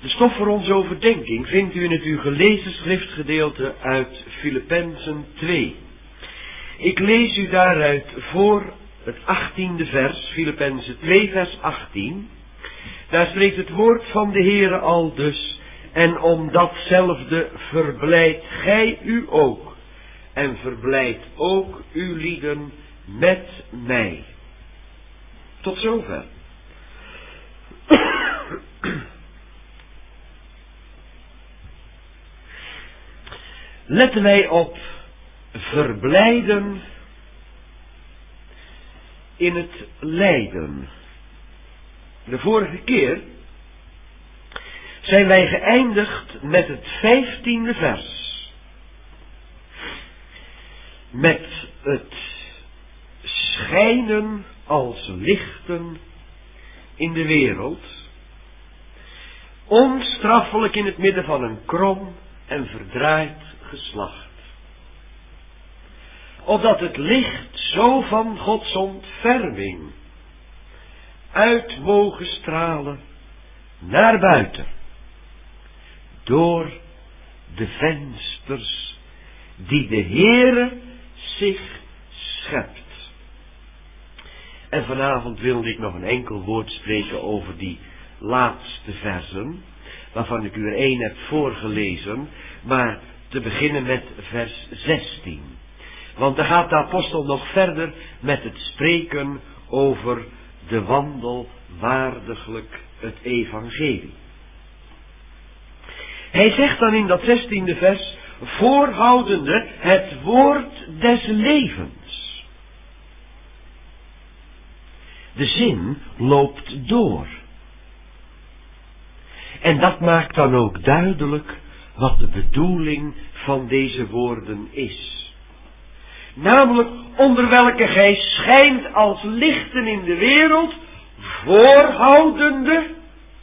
De stof voor onze overdenking vindt u in het u gelezen schriftgedeelte uit Filippenzen 2. Ik lees u daaruit voor het 18e vers, Filippenzen 2 vers 18. Daar spreekt het woord van de Heere al dus: en om datzelfde verblijdt gij u ook, en verblijdt ook uw lieden met mij. Tot zover. Letten wij op verblijden in het lijden. De vorige keer zijn wij geëindigd met het 15e vers. Met het schijnen als lichten in de wereld, onstraffelijk in het midden van een krom en verdraaid geslacht. Opdat het licht zo van Gods ontferming uit mogen stralen naar buiten, door de vensters die de Heere zich schept. En vanavond wilde ik nog een enkel woord spreken over die laatste versen, waarvan ik u er 1 heb voorgelezen, maar te beginnen met vers 16. Want dan gaat de apostel nog verder met het spreken over de wandel waardiglijk het evangelie. Hij zegt dan in dat 16e vers: voorhoudende het woord des levens. De zin loopt door. En dat maakt dan ook duidelijk wat de bedoeling van deze woorden is. Namelijk onder welke gij schijnt als lichten in de wereld, voorhoudende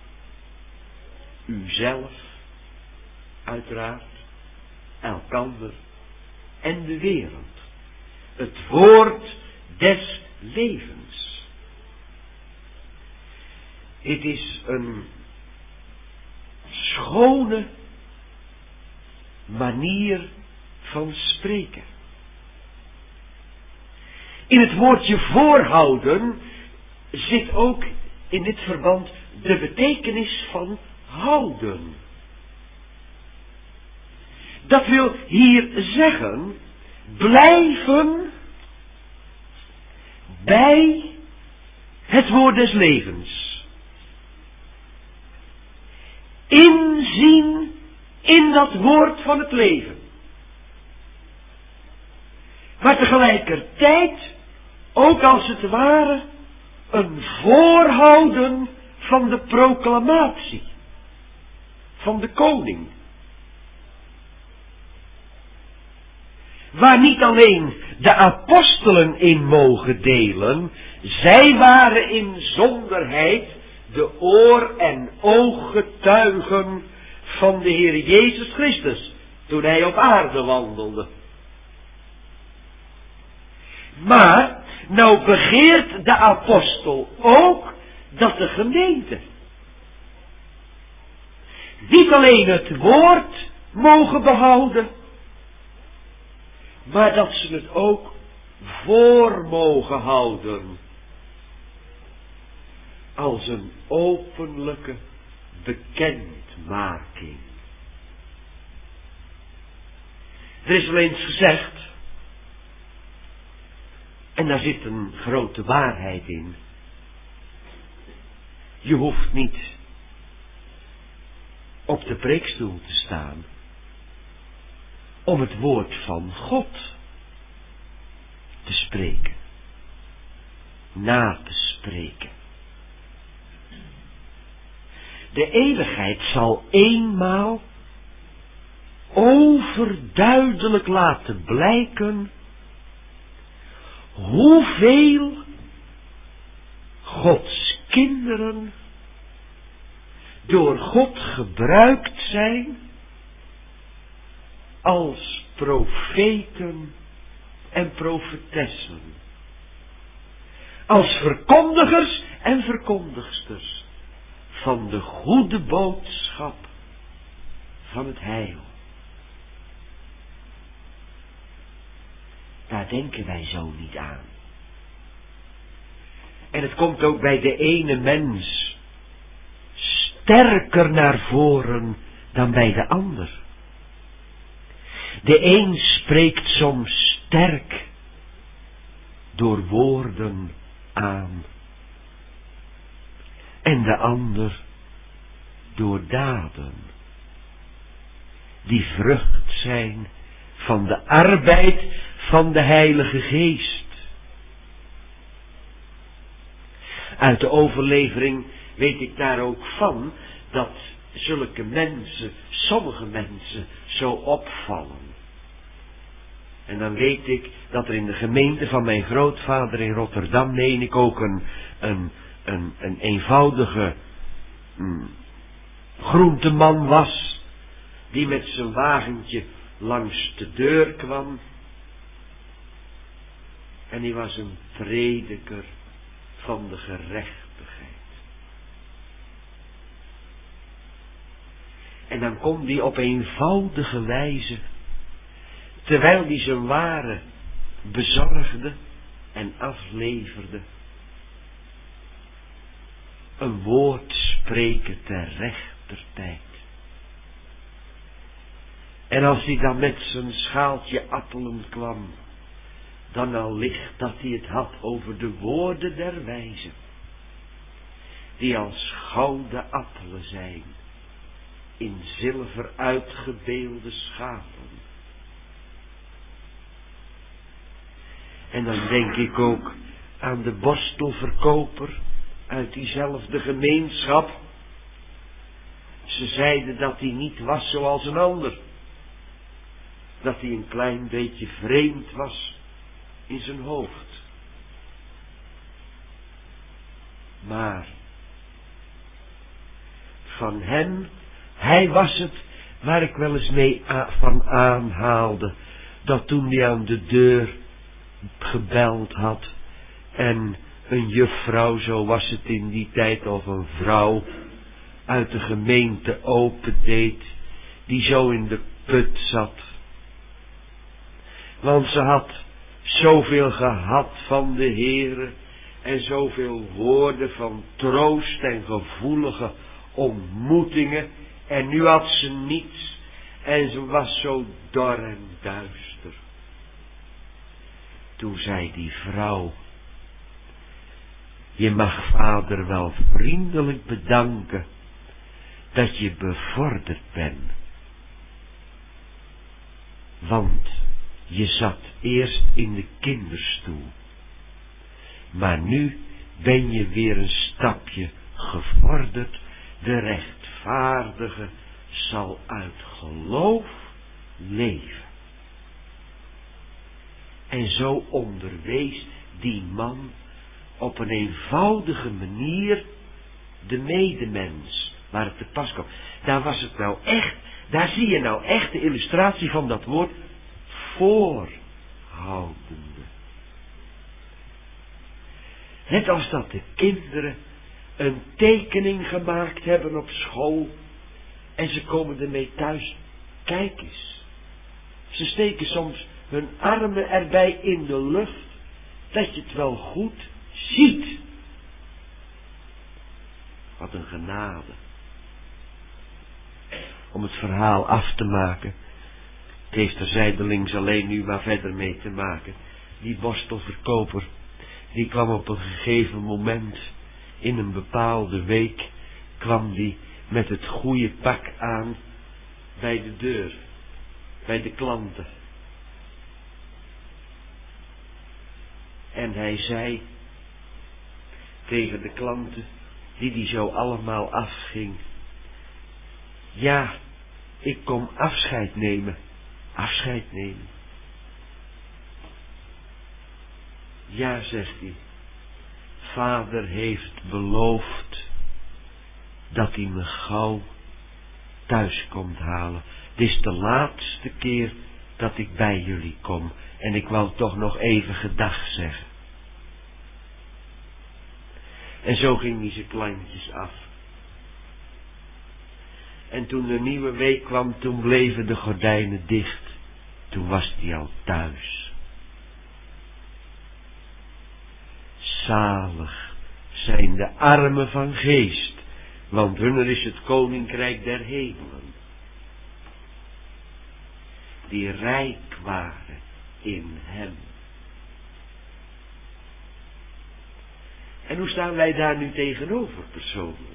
uzelf, uiteraard, elkander en de wereld. Het woord des levens. Het is een schone manier van spreken. In het woordje voorhouden zit ook in dit verband de betekenis van houden. Dat wil hier zeggen, blijven bij het woord des levens. Inzien in dat woord van het leven. Maar tegelijkertijd ook als het ware een voorhouden van de proclamatie van de koning. Waar niet alleen de apostelen in mogen delen, zij waren in zonderheid de oor- en ooggetuigen van de Heer Jezus Christus, toen hij op aarde wandelde. Maar, nou begeert de apostel ook dat de gemeente niet alleen het woord mogen behouden, maar dat ze het ook voor mogen houden als een openlijke bekendmaking. Er is wel eens gezegd, en daar zit een grote waarheid in, je hoeft niet op de preekstoel te staan om het woord van God te spreken, na te spreken. De eeuwigheid zal eenmaal overduidelijk laten blijken hoeveel Gods kinderen door God gebruikt zijn als profeten en profetessen, als verkondigers en verkondigsters van de goede boodschap van het heil. Daar denken wij zo niet aan. En het komt ook bij de ene mens sterker naar voren dan bij de ander. De een spreekt soms sterk door woorden aan. En de ander door daden. Die vrucht zijn van de arbeid van de Heilige Geest. Uit de overlevering weet ik daar ook van dat zulke mensen, sommige mensen, zo opvallen. En dan weet ik dat er in de gemeente van mijn grootvader in Rotterdam, meen ik ook een eenvoudige groenteman was, die met zijn wagentje langs de deur kwam. En die was een prediker van de gerechtigheid. En dan kon die op eenvoudige wijze, terwijl die zijn waren bezorgde en afleverde, een woord spreken ter rechter tijd. En als hij dan met zijn schaaltje appelen kwam, dan al licht dat hij het had over de woorden der wijzen, die als gouden appelen zijn, in zilver uitgebeelde schalen. En dan denk ik ook aan de borstelverkoper uit diezelfde gemeenschap. Ze zeiden dat hij niet was zoals een ander. Dat hij een klein beetje vreemd was in zijn hoofd. Maar van hem, hij was het waar ik wel eens mee van aanhaalde, dat toen hij aan de deur gebeld had en een juffrouw, zo was het in die tijd, of een vrouw uit de gemeente opendeed, die zo in de put zat. Want ze had zoveel gehad van de Heere en zoveel woorden van troost en gevoelige ontmoetingen, en nu had ze niets en ze was zo dor en duister. Toen zei die vrouw: je mag vader wel vriendelijk bedanken dat je bevorderd bent. Want je zat eerst in de kinderstoel, maar nu ben je weer een stapje gevorderd. De rechtvaardige zal uit geloof leven. En zo onderwees die man op een eenvoudige manier de medemens, waar het te pas kwam. Daar was het nou echt, daar zie je nou echt de illustratie van dat woord voorhoudende. Net als dat de kinderen een tekening gemaakt hebben op school en ze komen ermee thuis. Kijk eens. Ze steken soms hun armen erbij in de lucht, dat je het wel goed ziet. Wat een genade. Om het verhaal af te maken. Het heeft er zijdelings alleen nu maar verder mee te maken. Die borstelverkoper, die kwam op een gegeven moment, in een bepaalde week, kwam die met het goede pak aan bij de deur, bij de klanten. En hij zei tegen de klanten, die zo allemaal afging: ja, ik kom afscheid nemen. Afscheid nemen. Ja, zegt hij. Vader heeft beloofd dat hij me gauw thuis komt halen. Het is de laatste keer dat ik bij jullie kom. En ik wou toch nog even gedag zeggen. En zo ging hij zijn klantjes af. En toen de nieuwe week kwam, toen bleven de gordijnen dicht. Toen was hij al thuis. Zalig zijn de armen van geest, want hunner is het koninkrijk der hemelen. Die rijk waren in hem. En hoe staan wij daar nu tegenover persoonlijk?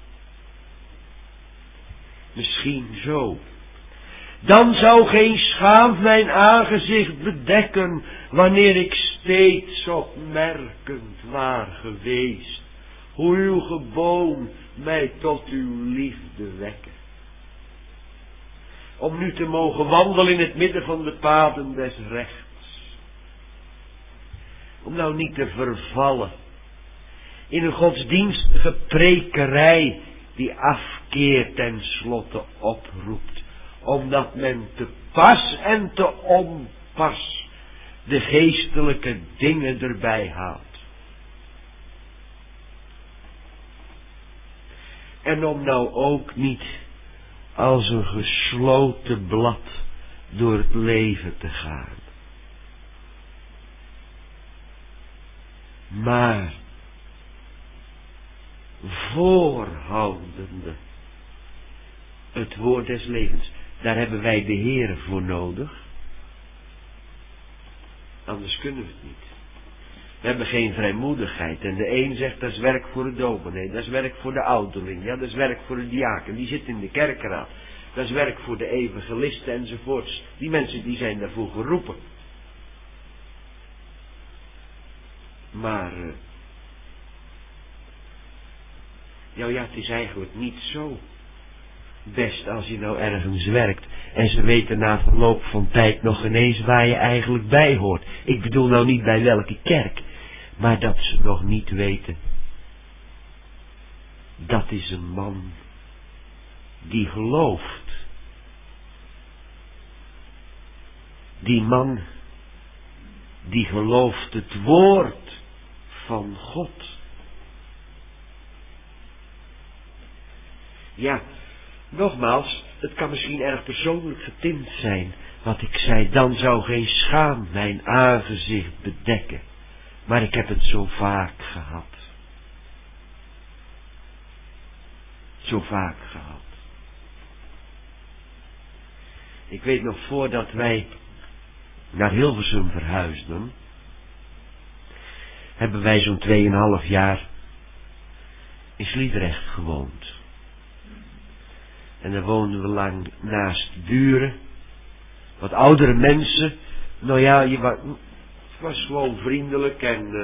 Misschien zo. Dan zou geen schaam mijn aangezicht bedekken, wanneer ik steeds opmerkend waar geweest, hoe uw geboon mij tot uw liefde wekken. Om nu te mogen wandelen in het midden van de paden des rechts. Om nou niet te vervallen in een godsdienstige prekerij die afkeer ten slotte oproept, omdat men te pas en te onpas de geestelijke dingen erbij haalt. En om nou ook niet als een gesloten blad door het leven te gaan. Maar voorhoudende het woord des levens. Daar hebben wij de Heere voor nodig. Anders kunnen we het niet. We hebben geen vrijmoedigheid. En de een zegt dat is werk voor de dominee. Dat is werk voor de ouderling. Ja, dat is werk voor de diaken. Die zit in de kerkraad. Dat is werk voor de evangelisten enzovoorts. Die mensen die zijn daarvoor geroepen. Maar ja, het is eigenlijk niet zo best als je nou ergens werkt en ze weten na verloop van tijd nog ineens waar je eigenlijk bij hoort. Ik bedoel nou niet bij welke kerk, maar dat ze nog niet weten. Dat is een man die gelooft. Die man die gelooft het woord van God. Ja, nogmaals, het kan misschien erg persoonlijk getint zijn wat ik zei. Dan zou geen schaam mijn aangezicht bedekken. Maar ik heb het zo vaak gehad. Zo vaak gehad. Ik weet nog voordat wij naar Hilversum verhuisden, hebben wij zo'n 2,5 jaar in Sliedrecht gewoond. En daar woonden we lang naast buren. Wat oudere mensen. Nou ja, het was gewoon vriendelijk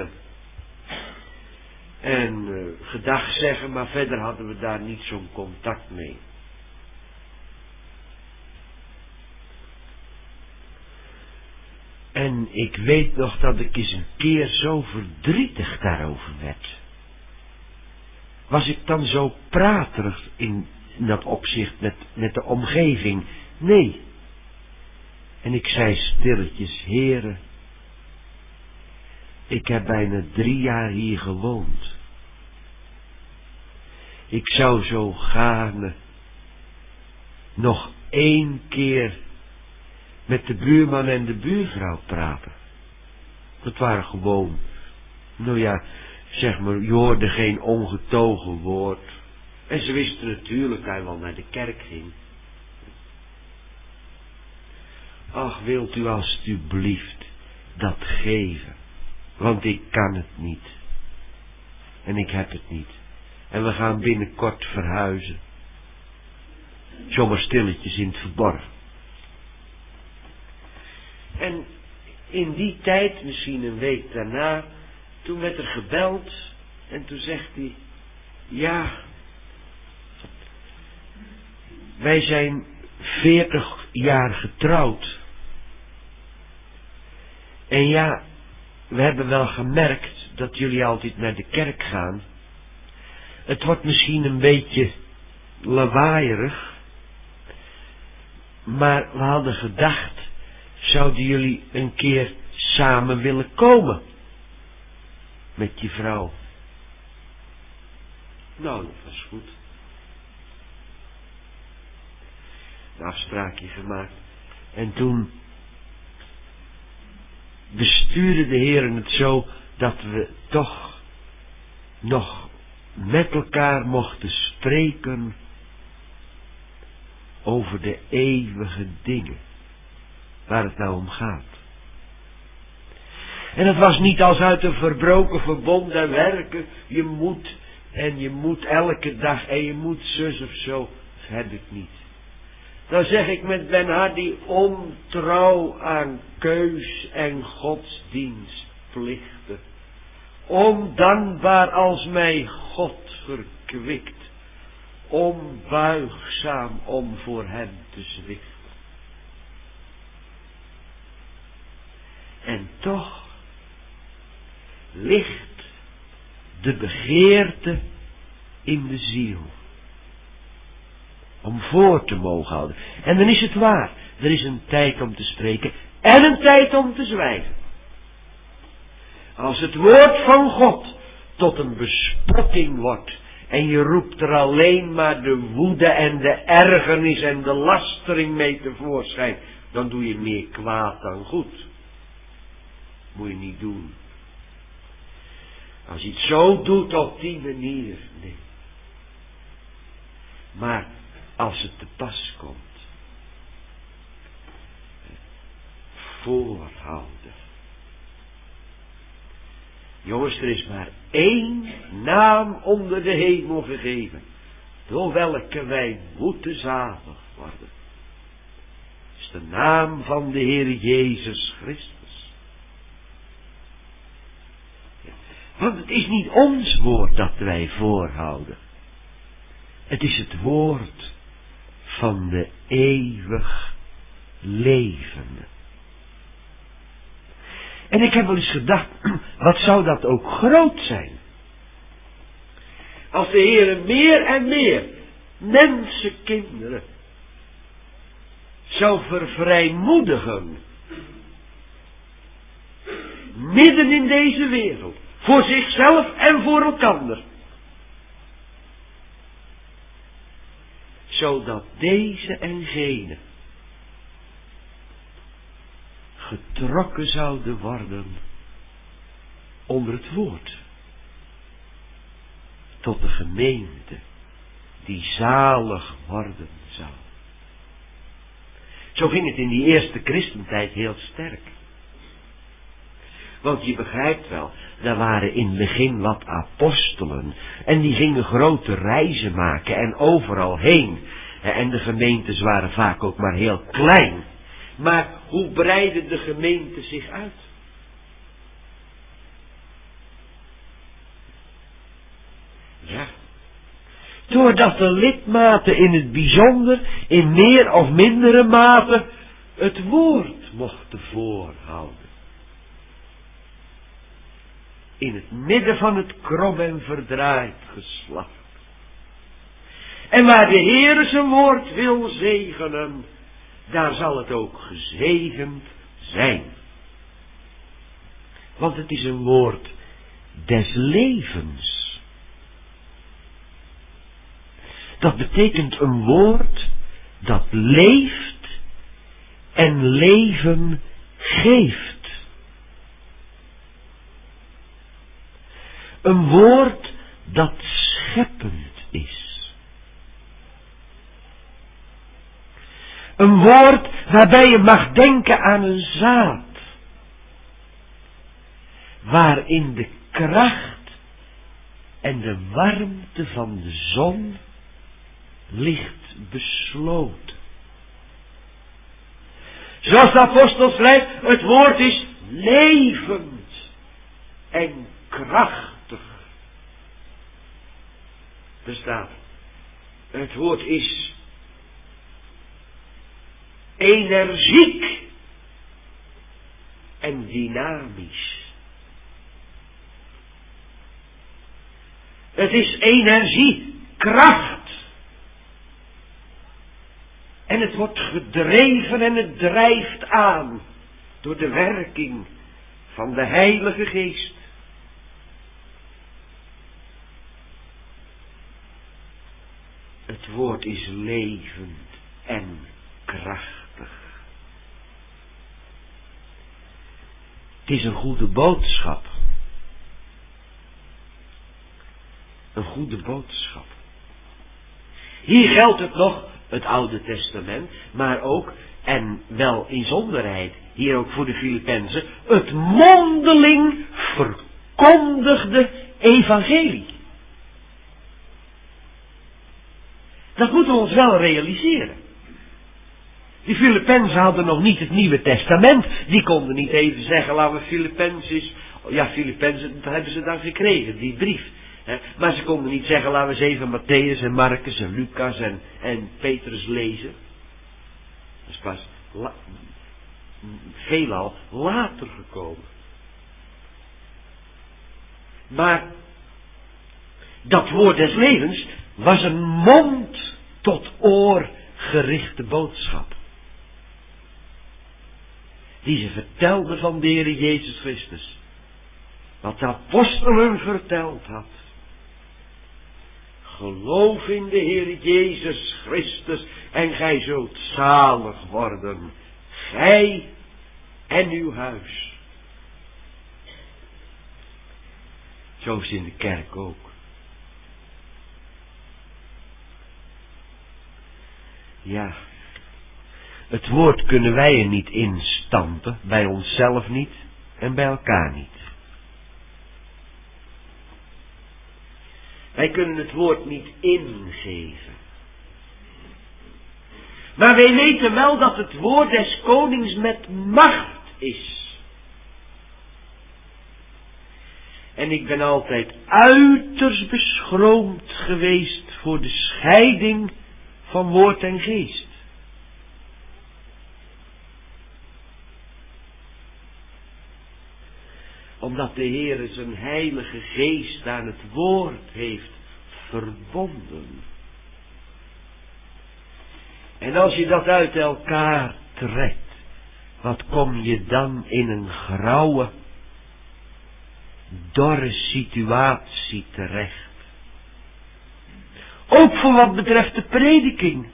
en gedag zeggen, maar verder hadden we daar niet zo'n contact mee. En ik weet nog dat ik eens een keer zo verdrietig daarover werd. Was ik dan zo praterig in dat opzicht met de omgeving? Nee. En ik zei stilletjes, Heere, ik heb bijna 3 jaar hier gewoond. Ik zou zo gaarne nog 1 keer met de buurman en de buurvrouw praten. Dat waren gewoon, nou ja, zeg maar, je hoorde geen ongetogen woord. En ze wisten natuurlijk dat hij wel naar de kerk ging. Ach, wilt u alstublieft dat geven? Want ik kan het niet. En ik heb het niet. En we gaan binnenkort verhuizen. Zomaar stilletjes in het verborgen. En in die tijd, misschien een week daarna, toen werd er gebeld. En toen zegt hij, ja, wij zijn 40 jaar getrouwd. En ja, we hebben wel gemerkt dat jullie altijd naar de kerk gaan. Het wordt misschien een beetje lawaaierig. Maar we hadden gedacht, zouden jullie een keer samen willen komen? Met je vrouw. Nou, dat was goed. een afspraakje gemaakt. En toen bestuurde de Heer het zo dat we toch nog met elkaar mochten spreken over de eeuwige dingen, waar het nou om gaat. En het was niet als uit een verbroken verbond en werken, je moet elke dag en je moet zus of zo, dat heb ik niet. Dan zeg ik met Ben Hardy, ontrouw aan keus en godsdienstplichten. Ondankbaar als mij God verkwikt, onbuigzaam om voor hem te zwichten. En toch ligt de begeerte in de ziel om voor te mogen houden. En dan is het waar, er is een tijd om te spreken en een tijd om te zwijgen. Als het woord van God tot een bespotting wordt en je roept er alleen maar de woede en de ergernis en de lastering mee tevoorschijn, dan doe je meer kwaad dan goed. Moet je niet doen. Als je het zo doet op die manier, nee. Maar als het te pas komt, voorhouden. Jongens, er is maar één naam onder de hemel gegeven, door welke wij moeten zalig worden. Dat is de naam van de Heer Jezus Christus. Want het is niet ons woord dat wij voorhouden. Het is het woord van de eeuwig levende. En ik heb wel eens gedacht, wat zou dat ook groot zijn. Als de Heer meer en meer mensenkinderen zou vervrijmoedigen. Midden in deze wereld. Voor zichzelf en voor elkander. Zodat deze en gene getrokken zouden worden onder het woord. Tot de gemeente die zalig worden zou. Zo ging het in die eerste christentijd heel sterk. Want je begrijpt wel, daar waren in het begin wat apostelen. En die gingen grote reizen maken en overal heen. En de gemeentes waren vaak ook maar heel klein. Maar hoe breidde de gemeente zich uit? Ja. Doordat de lidmaten in het bijzonder, in meer of mindere mate, het woord mochten voorhouden. In het midden van het krom en verdraaid geslacht. En waar de Heere zijn woord wil zegenen, daar zal het ook gezegend zijn. Want het is een woord des levens. Dat betekent een woord dat leeft en leven geeft. Een woord dat scheppend is. Een woord waarbij je mag denken aan een zaad. Waarin de kracht en de warmte van de zon ligt besloten. Zoals de apostel schrijft, het woord is levend en krachtig. Er staat, het woord is energiek en dynamisch. Het is energie, kracht. En het wordt gedreven en het drijft aan door de werking van de Heilige Geest. Het woord is levend en krachtig. Het is een goede boodschap. Een goede boodschap. Hier geldt het nog, het Oude Testament, maar ook, en wel inzonderheid, hier ook voor de Filippenzen, het mondeling verkondigde evangelie. Dat moeten we ons wel realiseren. Die Filippenzen hadden nog niet het Nieuwe Testament. Die konden niet even zeggen, laten we Filippenzen. Ja, Filippenzen, dat hebben ze dan gekregen, die brief. Maar ze konden niet zeggen, laten we eens even Mattheüs en Marcus en Lucas en Petrus lezen. Dat is pas veelal later gekomen. Maar dat woord des levens was een mond tot oor gerichte boodschap. Die ze vertelde van de Heer Jezus Christus. Wat de apostelen verteld had. Geloof in de Heer Jezus Christus en gij zult zalig worden. Gij en uw huis. Zo is het in de kerk ook. Ja, het woord kunnen wij er niet instampen, bij onszelf niet en bij elkaar niet. Wij kunnen het woord niet ingeven. Maar wij weten wel dat het woord des konings met macht is. En ik ben altijd uiterst beschroomd geweest voor de scheiding van woord en geest. Omdat de Heer zijn heilige geest aan het woord heeft verbonden. En als je dat uit elkaar trekt, wat kom je dan in een grauwe, dorre situatie terecht. Ook voor wat betreft de prediking.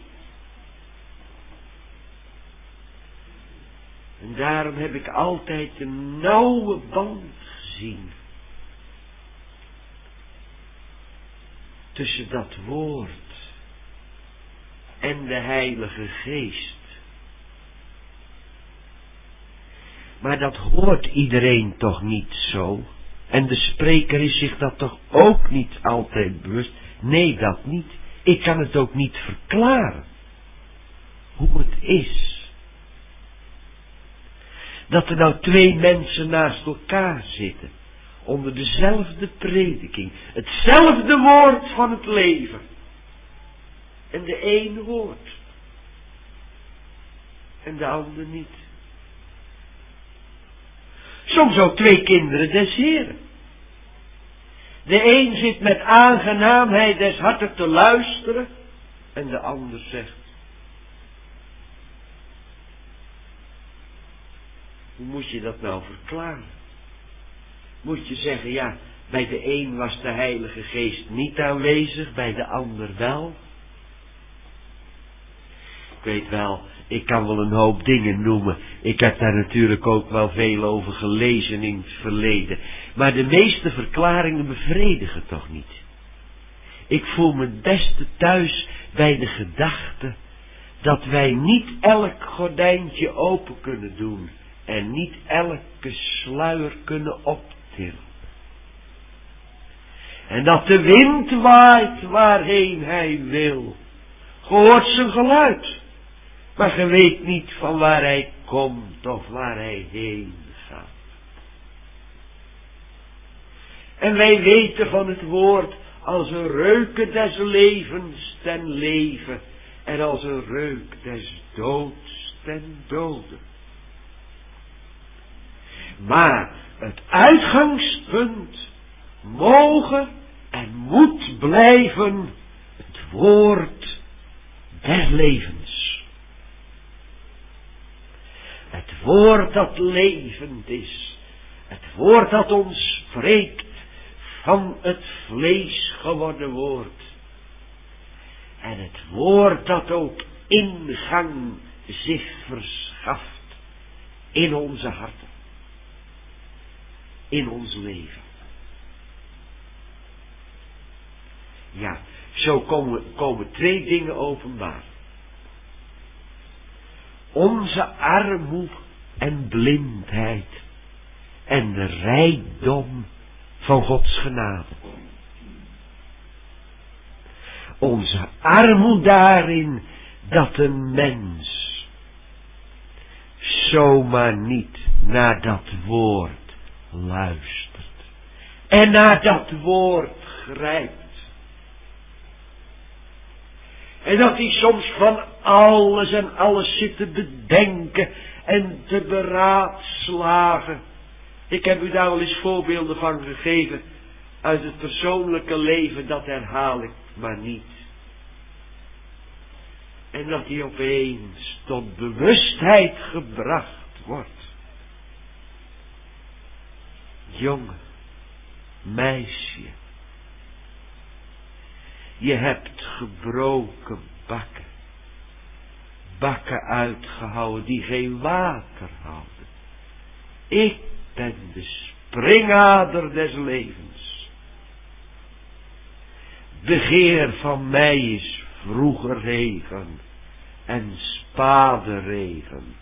En daarom heb ik altijd een nauwe band gezien. Tussen dat woord en de Heilige Geest. Maar dat hoort iedereen toch niet zo. En de spreker is zich dat toch ook niet altijd bewust. Nee, dat niet. Ik kan het ook niet verklaren. Hoe het is. Dat er nou twee mensen naast elkaar zitten. Onder dezelfde prediking. Hetzelfde woord van het leven. En de een hoort. En de ander niet. Soms ook twee kinderen des Heren. De een zit met aangenaamheid des harten te luisteren. En de ander zegt. Hoe moet je dat nou verklaren? Moet je zeggen, ja, bij de een was de Heilige Geest niet aanwezig, bij de ander wel. Ik weet wel, ik kan wel een hoop dingen noemen. Ik heb daar natuurlijk ook wel veel over gelezen in het verleden. Maar de meeste verklaringen bevredigen toch niet. Ik voel me het beste thuis bij de gedachte dat wij niet elk gordijntje open kunnen doen. En niet elke sluier kunnen optillen. En dat de wind waait waarheen hij wil. Je hoort zijn geluid. Maar je weet niet van waar hij komt of waar hij heen gaat. En wij weten van het woord als een reuken des levens ten leven. En als een reuk des doods ten dode. Maar het uitgangspunt mogen en moet blijven het woord des levens. Het woord dat levend is. Het woord dat ons spreekt van het vlees geworden woord. En het woord dat ook ingang zich verschaft in onze harten, in ons leven. Ja, zo komen twee dingen openbaar. Onze armoede en blindheid en de rijkdom van Gods genade. Onze armoede daarin dat een mens zomaar niet naar dat woord luistert en naar dat woord grijpt. En dat hij soms van alles en alles zit te bedenken en te beraadslagen. Ik heb u daar wel eens voorbeelden van gegeven uit het persoonlijke leven, dat herhaal ik maar niet. En dat hij opeens tot bewustheid gebracht wordt. Jongen, meisje, je hebt gebroken bakken. Bakken uitgehouden die geen water houden. Ik ben de springader des levens. Begeer van mij is vroeger regen en spaderegen.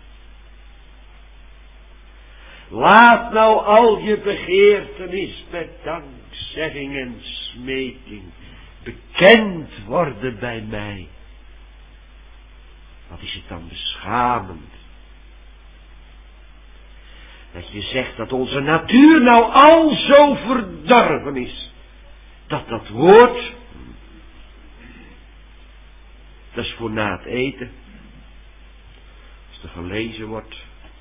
Laat nou al je begeertenis met dankzegging en smeking bekend worden bij mij. Wat is het dan beschamend. Dat je zegt dat onze natuur nou al zo verdorven is. Dat woord, dat is voor na het eten. Als er gelezen wordt.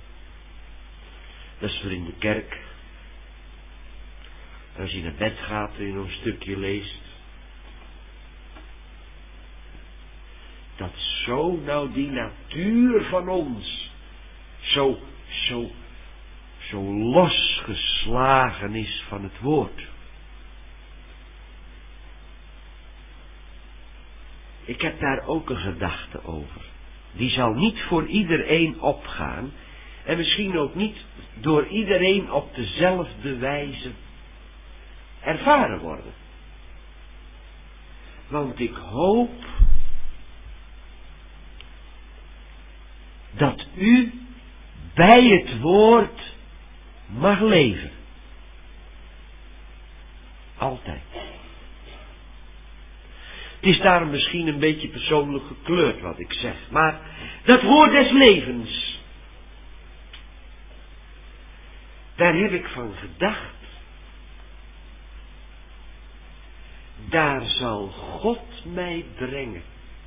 Dat is voor in de kerk. En als je naar bed gaat en je nog een stukje leest. Dat zo nou die natuur van ons zo losgeslagen is van het woord. Ik heb daar ook een gedachte over. Die zal niet voor iedereen opgaan. En misschien ook niet door iedereen op dezelfde wijze ervaren worden. Want ik hoop dat u bij het woord mag leven. Altijd. Het is daarom misschien een beetje persoonlijk gekleurd wat ik zeg. Maar dat woord des levens. Daar heb ik van gedacht. Daar zal God mij brengen.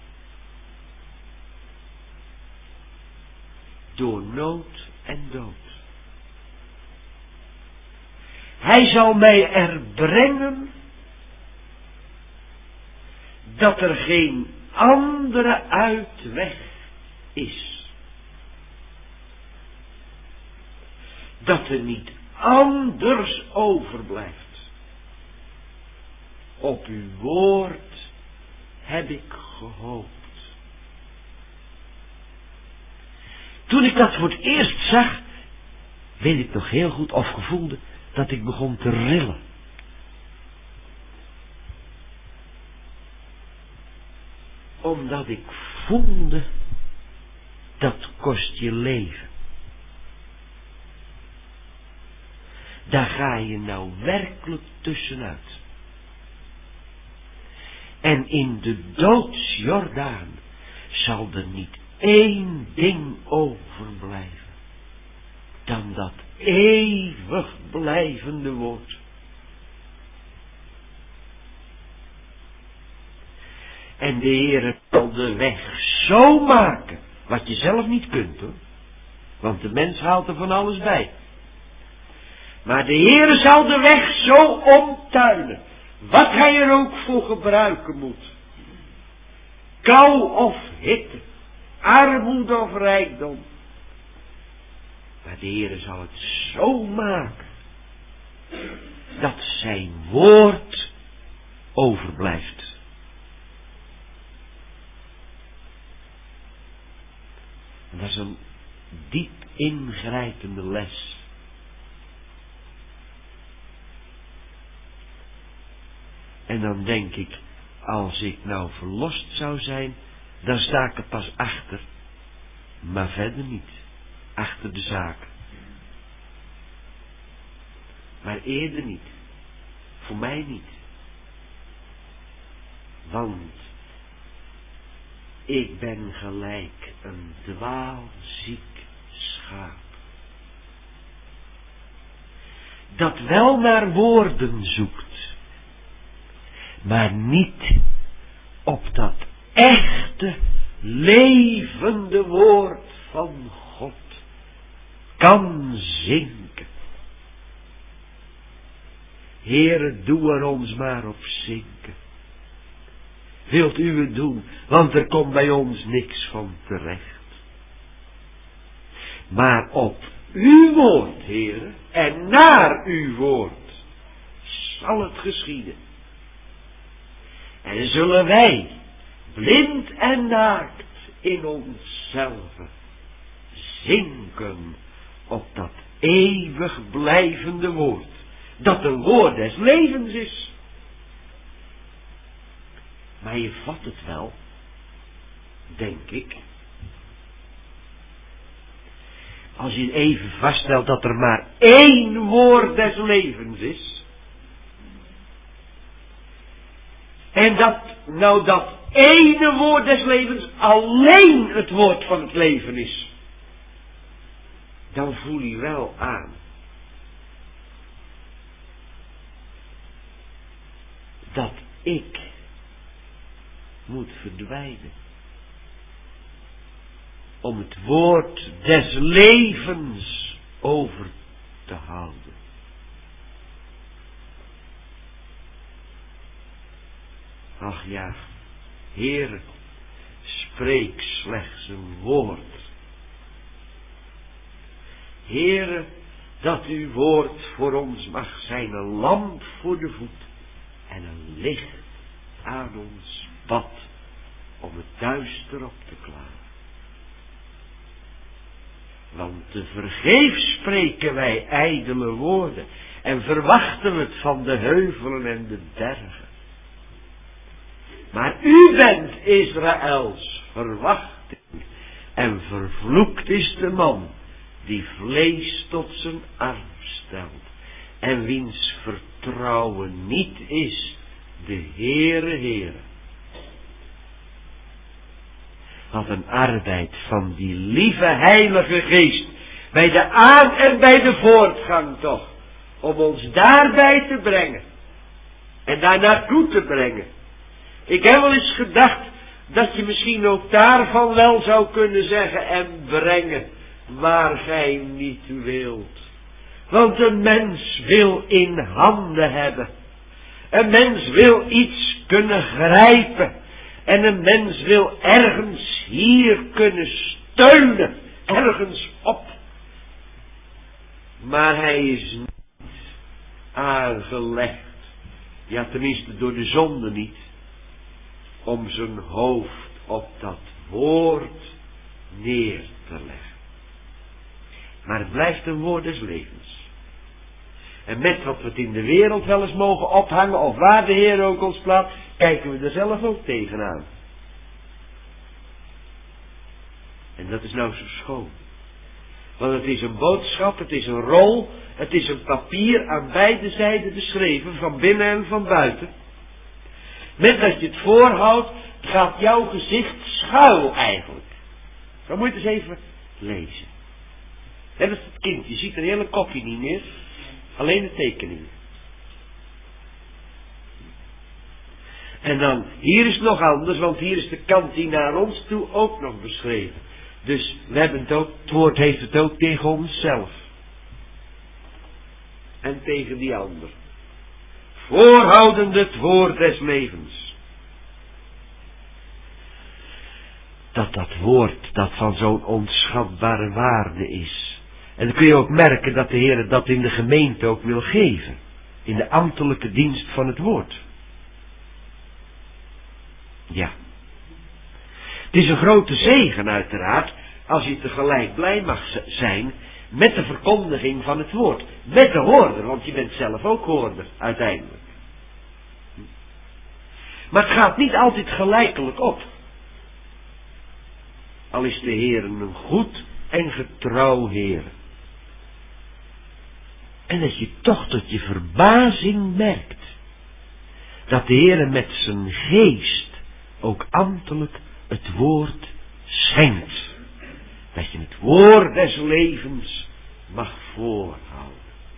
Door nood en dood. Hij zal mij er brengen dat er geen andere uitweg is. Dat er niet anders overblijft. Op uw woord heb ik gehoopt. Toen ik dat voor het eerst zag, weet ik nog heel goed of gevoelde dat ik begon te rillen. Omdat ik voelde, dat kost je leven. Daar ga je nou werkelijk tussenuit. En in de doodsjordaan zal er niet één ding overblijven dan dat eeuwig blijvende woord. En de Heere zal de weg zo maken, wat je zelf niet kunt hoor, want de mens haalt er van alles bij. Maar de Heere zal de weg zo omtuinen, wat hij er ook voor gebruiken moet. Kou of hitte, armoede of rijkdom. Maar de Heere zal het zo maken, dat zijn woord overblijft. En dat is een diep ingrijpende les. En dan denk ik, als ik nou verlost zou zijn, dan sta ik er pas achter. Maar verder niet. Achter de zaak. Maar eerder niet. Voor mij niet. Want ik ben gelijk een dwaalziek schaap. Dat wel naar woorden zoekt. Maar niet op dat echte, levende woord van God kan zinken. Heere, doe er ons maar op zinken. Wilt u het doen, want er komt bij ons niks van terecht. Maar op uw woord, Heere, en naar uw woord zal het geschieden. En zullen wij, blind en naakt in onszelf, zinken op dat eeuwig blijvende woord, dat een woord des levens is. Maar je vat het wel, denk ik. Als je even vaststelt dat er maar één woord des levens is. En dat ene woord des levens alleen het woord van het leven is. Dan voel je wel aan dat ik moet verdwijnen. Om het woord des levens over te houden. Ach ja, Heere, spreek slechts een woord. Heere, dat uw woord voor ons mag zijn een lamp voor de voet en een licht aan ons pad om het duister op te klaren. Want te vergeefs spreken wij ijdele woorden en verwachten het van de heuvelen en de bergen. Maar u bent Israëls verwachting en vervloekt is de man die vlees tot zijn arm stelt en wiens vertrouwen niet is de Heere. Wat een arbeid van die lieve heilige geest bij de aan- en bij de voortgang toch, om ons daarbij te brengen en daar naartoe te brengen. Ik heb wel eens gedacht dat je misschien ook daarvan wel zou kunnen zeggen en brengen waar gij niet wilt. Want een mens wil in handen hebben. Een mens wil iets kunnen grijpen. En een mens wil ergens hier kunnen steunen. Ergens op. Maar hij is niet aangelegd. Ja, tenminste door de zonde niet. Om zijn hoofd op dat woord neer te leggen. Maar het blijft een woord des levens. En met wat we het in de wereld wel eens mogen ophangen, of waar de Heer ook ons plaatst, kijken we er zelf ook tegenaan. En dat is nou zo schoon. Want het is een boodschap, het is een rol, het is een papier aan beide zijden beschreven, van binnen en van buiten. Met dat je het voorhoudt, gaat jouw gezicht schuil eigenlijk. Dan moet je het eens even lezen. Dat is het kind, je ziet een hele kopje niet meer, alleen de tekeningen. En dan, hier is het nog anders, want hier is de kant die naar ons toe ook nog beschreven. Dus we hebben het ook, het woord heeft het ook tegen onszelf. En tegen die ander. Voorhoudend het woord des levens. Dat woord dat van zo'n onschatbare waarde is. En dan kun je ook merken dat de Heer dat in de gemeente ook wil geven. In de ambtelijke dienst van het woord. Ja. Het is een grote zegen uiteraard als je tegelijk blij mag zijn met de verkondiging van het woord. Met de hoorder, want je bent zelf ook hoorder, uiteindelijk. Maar het gaat niet altijd gelijkelijk op. Al is de Heer een goed en getrouw Heer. En dat je toch tot je verbazing merkt dat de Heer met zijn geest ook ambtelijk het woord schenkt. Dat je het woord des levens mag voorhouden.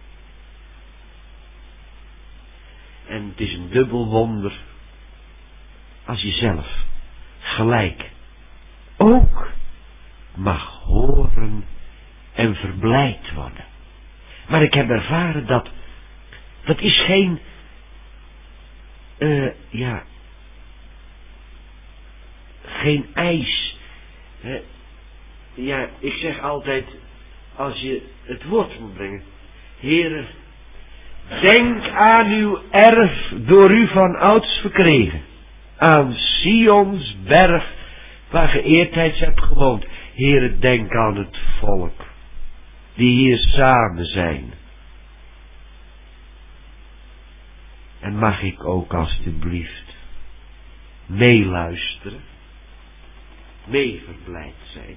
En het is een dubbel wonder als je zelf gelijk ook mag horen en verblijd worden. Maar ik heb ervaren dat is geen geen eis. Ja, ik zeg altijd, als je het woord moet brengen, Heere, denk aan uw erf door u van ouds verkregen, aan Sions berg, waar ge eertijds hebt gewoond. Heere, denk aan het volk, die hier samen zijn. En mag ik ook alstublieft meeluisteren, meeverblijd zijn.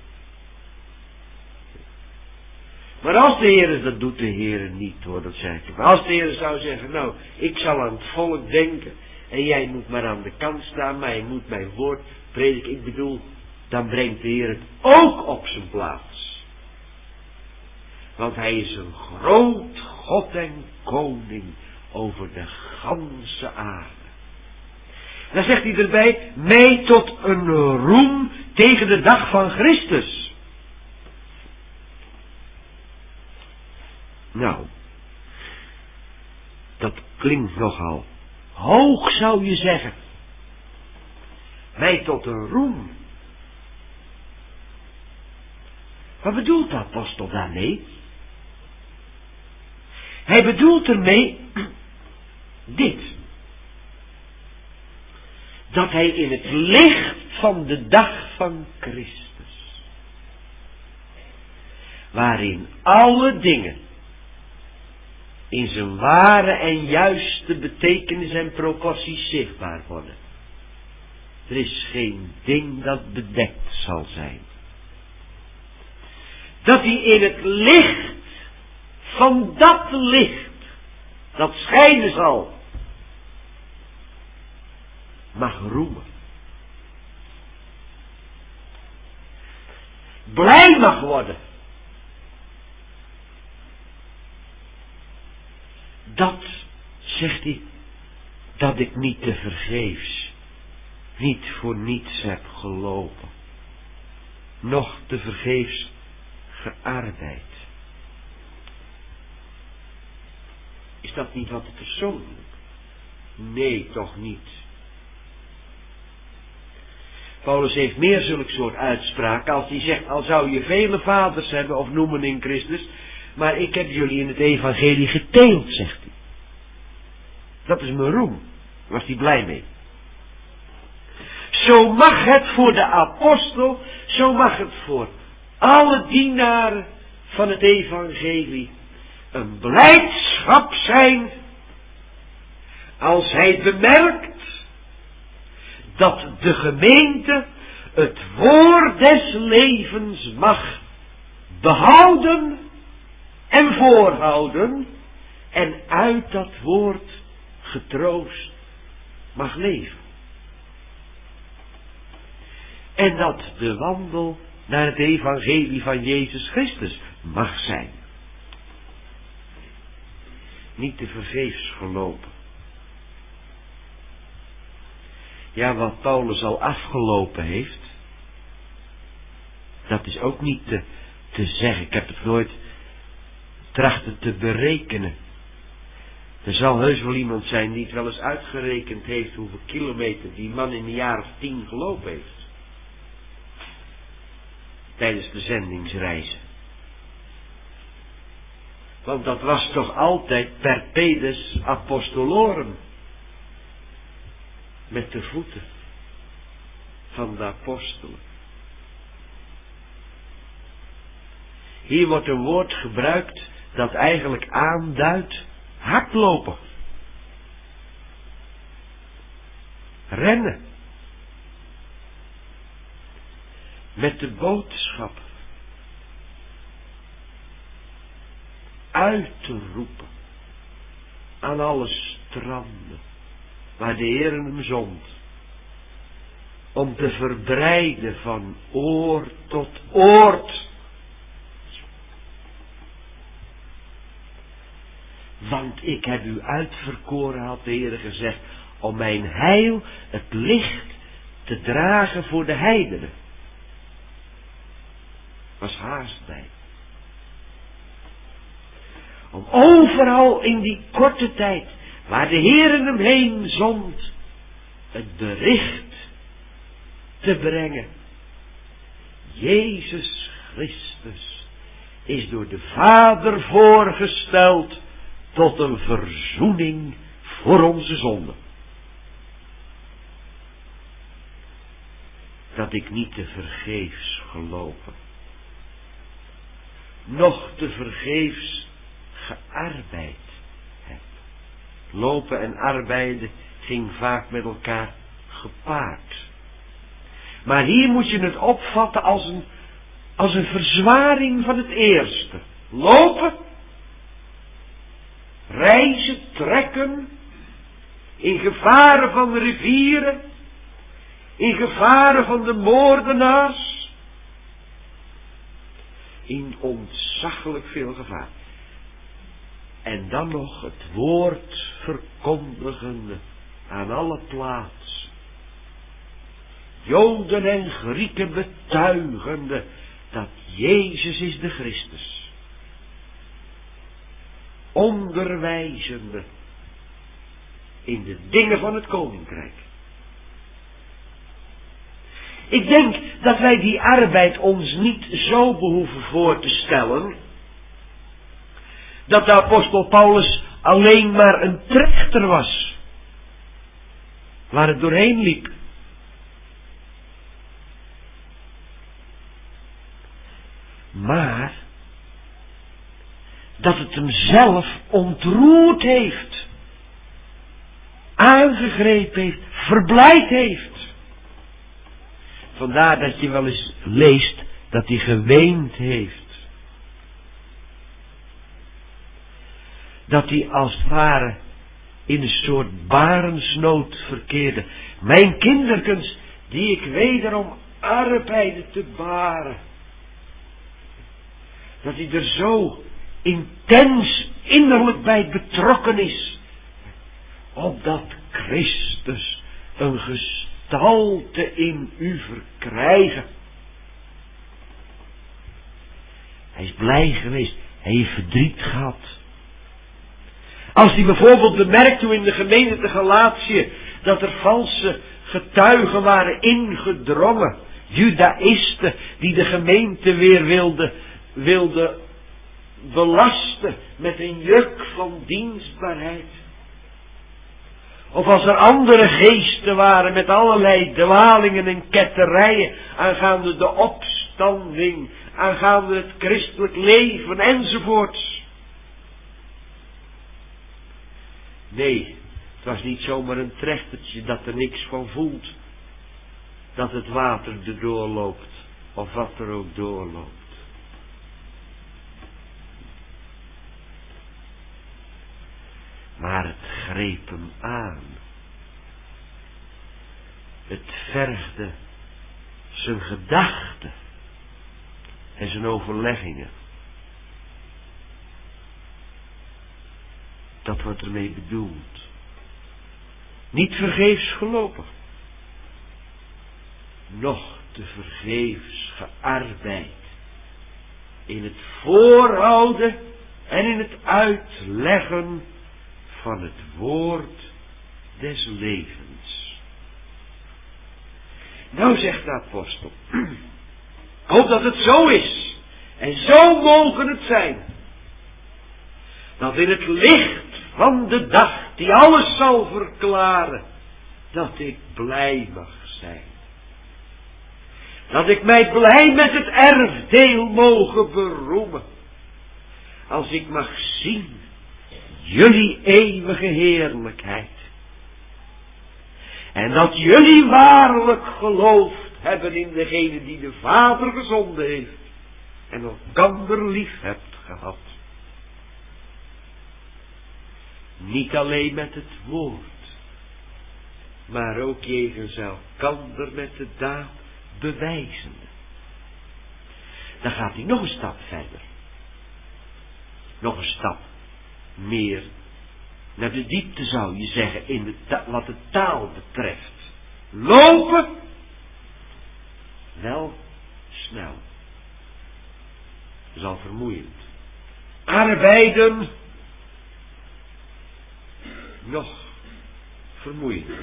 Maar als de Heer, dat doet de Heer niet hoor, dat zeg ik. Maar als de Heer zou zeggen, nou, ik zal aan het volk denken en jij moet maar aan de kant staan, maar je moet mijn woord prediken. Ik bedoel, dan brengt de Heer het ook op zijn plaats. Want hij is een groot God en koning over de ganse aarde. Dan zegt hij erbij, mij tot een roem tegen de dag van Christus. Nou, dat klinkt nogal hoog, zou je zeggen. Mij tot een roem. Wat bedoelt de apostel daarmee? Hij bedoelt ermee dit. Dat hij in het licht van de dag van Christus, waarin alle dingen in zijn ware en juiste betekenis en proporties zichtbaar worden. Er is geen ding dat bedekt zal zijn. Dat hij in het licht van dat licht, dat schijnen zal, mag roemen. Blij mag worden. Dat, zegt hij, dat ik niet te vergeefs, niet voor niets heb gelopen, noch te vergeefs gearbeid. Is dat niet wat persoonlijk? Nee, toch niet. Paulus heeft meer zulk soort uitspraken als hij zegt, al zou je vele vaders hebben of noemen in Christus, maar ik heb jullie in het evangelie geteeld, zegt hij. Dat is mijn roem. Daar was hij blij mee. Zo mag het voor de apostel, zo mag het voor alle dienaren van het evangelie een blijdschap zijn als hij bemerkt dat de gemeente het woord des levens mag behouden en voorhouden en uit dat woord getroost mag leven. En dat de wandel naar het evangelie van Jezus Christus mag zijn. Niet te vergeefs gelopen. Ja, wat Paulus al afgelopen heeft, dat is ook niet te zeggen. Ik heb het nooit trachten te berekenen. Er zal heus wel iemand zijn die het wel eens uitgerekend heeft hoeveel kilometer die man in een jaar of 10 gelopen heeft. Tijdens de zendingsreizen. Want dat was toch altijd per pedes apostolorum. Met de voeten van de apostelen. Hier wordt een woord gebruikt dat eigenlijk aanduidt hardlopen. Rennen. Met de boodschap. Uit te roepen. Aan alle stranden. Waar de Heer hem zond. Om te verbreiden van oord tot oord. Want ik heb u uitverkoren, had de Heer gezegd, om mijn heil, het licht, te dragen voor de heidenen. Was haast bij. Om overal in die korte tijd, waar de Heer hem heen zond, het bericht te brengen. Jezus Christus is door de Vader voorgesteld tot een verzoening voor onze zonden. Dat ik niet te vergeefs gelopen, noch te vergeefs gearbeid heb. Lopen en arbeiden ging vaak met elkaar gepaard. Maar hier moet je het opvatten als een verzwaring van het eerste. Lopen, reizen, trekken, in gevaren van de rivieren, in gevaren van de moordenaars, in ontzaglijk veel gevaar. En dan nog het woord verkondigende aan alle plaatsen. Joden en Grieken betuigende dat Jezus is de Christus. Onderwijzende in de dingen van het koninkrijk. Ik denk dat wij die arbeid ons niet zo behoeven voor te stellen, dat de apostel Paulus alleen maar een trechter was, waar het doorheen liep. Maar dat het hem zelf ontroerd heeft, aangegrepen heeft, verblijd heeft. Vandaar dat je wel eens leest dat hij geweend heeft. Dat hij als het ware in een soort barensnood verkeerde. Mijn kinderkens, die ik wederom arbeide te baren. Dat hij er zo intens innerlijk bij betrokken is. Opdat Christus een gestalte in u verkrijgen. Hij is blij geweest. Hij heeft verdriet gehad. Als hij bijvoorbeeld bemerkt hoe in de gemeente te Galatië dat er valse getuigen waren ingedrongen. Judaïsten die de gemeente weer wilden belasten met een juk van dienstbaarheid. Of als er andere geesten waren met allerlei dwalingen en ketterijen aangaande de opstanding, aangaande het christelijk leven enzovoorts. Nee, het was niet zomaar een trechtertje dat er niks van voelt. Dat het water erdoor loopt, of wat er ook doorloopt. Maar het greep hem aan. Het vergde zijn gedachten en zijn overleggingen. Dat wordt ermee bedoeld. Niet vergeefs gelopen. Nog te vergeefs gearbeid. In het voorhouden en in het uitleggen van het woord des levens. Nou, zegt de apostel, hoop dat het zo is. En zo mogen het zijn. Dat in het licht van de dag die alles zal verklaren, dat ik blij mag zijn. Dat ik mij blij met het erfdeel mogen beroemen. Als ik mag zien jullie eeuwige heerlijkheid. En dat jullie waarlijk geloofd hebben in degene die de Vader gezonden heeft. En elkander lief hebt gehad. Niet alleen met het woord. Maar ook jegens elkander met de daad bewijzende. Dan gaat hij nog een stap verder. Nog een stap meer naar de diepte zou je zeggen in wat de taal betreft. Lopen, wel snel. Dat is al vermoeiend. Arbeiden, nog vermoeiend.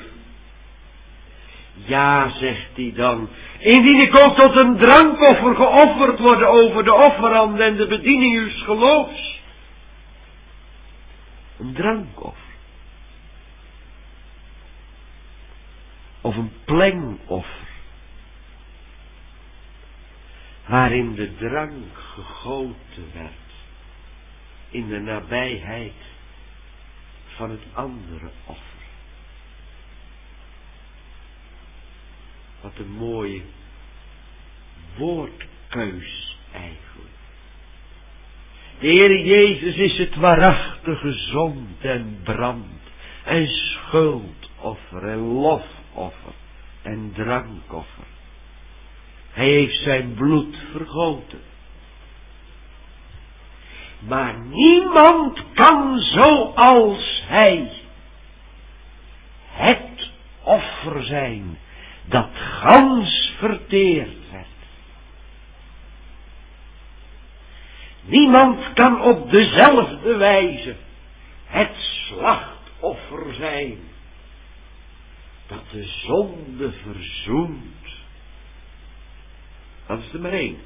Ja, zegt hij dan, indien ik ook tot een drankoffer geofferd worden over de offerand en de bediening uws geloofs. Een drankoffer. Of een plengoffer. Waarin de drank gegoten werd. In de nabijheid van het andere offer. Wat een mooie woordkeus eigenlijk. De Heer Jezus is het waarachtige zond en brand en schuldoffer en lofoffer en drankoffer. Hij heeft zijn bloed vergoten. Maar niemand kan zoals hij het offer zijn dat gans verteerd werd. Niemand kan op dezelfde wijze het slachtoffer zijn dat de zonde verzoent. Dat is er maar één.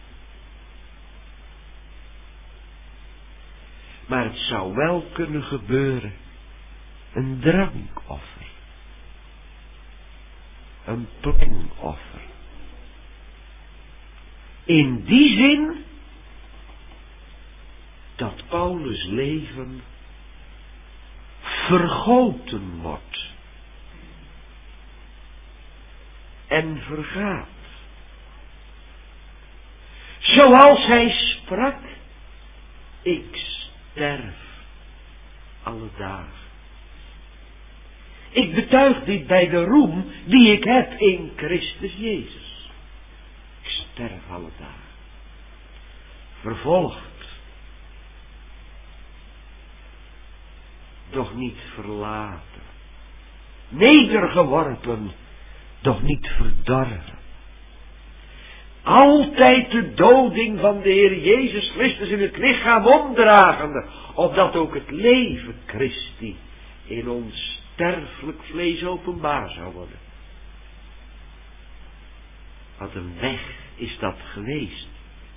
Maar het zou wel kunnen gebeuren. Een drankoffer. Een plengoffer. In die zin dat Paulus' leven vergoten wordt. En vergaat. Zoals hij sprak, ik sterf alle dagen. Ik betuig dit bij de roem die ik heb in Christus Jezus. Ik sterf alle dagen. Vervolgd. Doch niet verlaten. Nedergeworpen, doch niet verdorven. Altijd de doding van de Heer Jezus Christus in het lichaam omdragende, opdat ook het leven Christi in ons sterfelijk vlees openbaar zou worden. Wat een weg is dat geweest.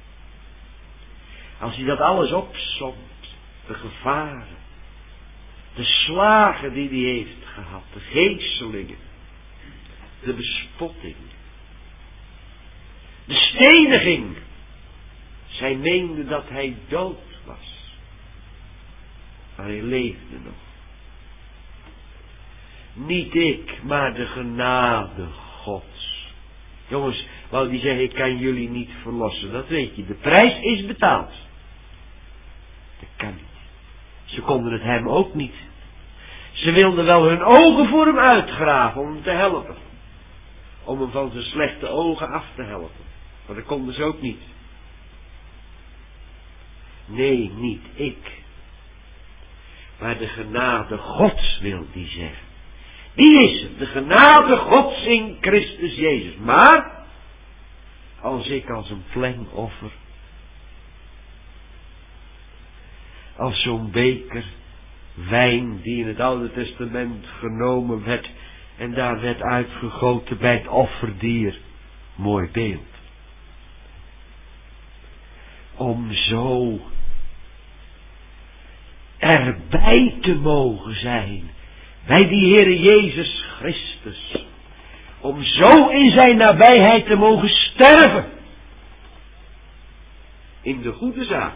Als hij dat alles opsomt, de gevaren, de slagen die hij heeft gehad, de geeselingen, de bespotting, de steniging. Zij meende dat hij dood was. Maar hij leefde nog. Niet ik, maar de genade Gods. Jongens, wou die zeggen, ik kan jullie niet verlossen. Dat weet je, de prijs is betaald. Dat kan niet. Ze konden het hem ook niet. Ze wilden wel hun ogen voor hem uitgraven om hem te helpen. Om hem van zijn slechte ogen af te helpen. Maar dat konden ze ook niet. Nee, niet ik. Maar de genade Gods wil die zeggen. Die is het, de genade Gods in Christus Jezus. Maar, als ik als een plengoffer, als zo'n beker wijn die in het Oude Testament genomen werd en daar werd uitgegoten bij het offerdier. Mooi beeld. Om zo erbij te mogen zijn bij die Heere Jezus Christus. om zo in zijn nabijheid te mogen sterven. In de goede zaak.